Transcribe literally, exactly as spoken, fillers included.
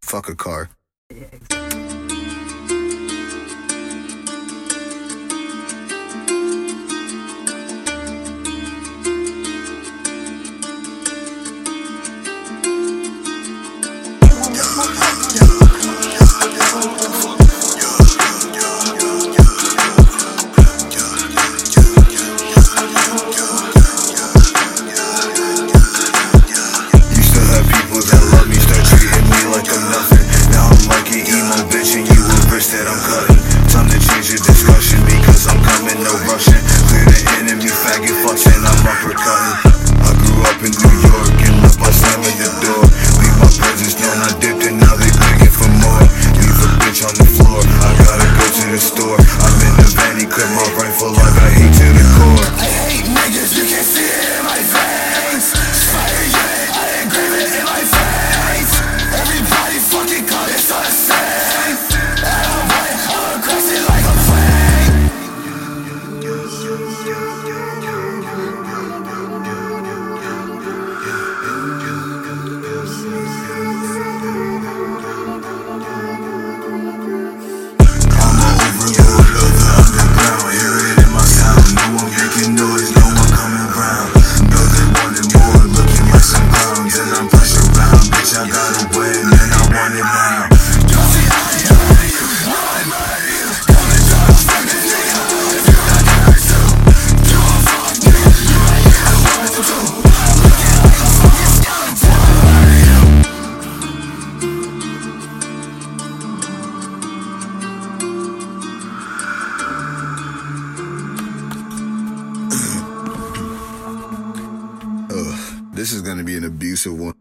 Fuck a car. Yeah, exactly. That I'm cutting. Time to change the discussion because I'm coming, no rushing. Clear the enemy, faggot fucks, and I'm uppercutting. I grew up in New York and left by slamming the door. Leave my presence known, I dipped and now they begging for more. Leave a bitch on the floor, I gotta go to the store. I'm in the vanny, clip my rifle, I got hate to the core. I hate niggas, you can see it in my veins. Fire yeah, I engrave it in my face. Everybody fucking cut, it's all the same. This is gonna be an abusive one.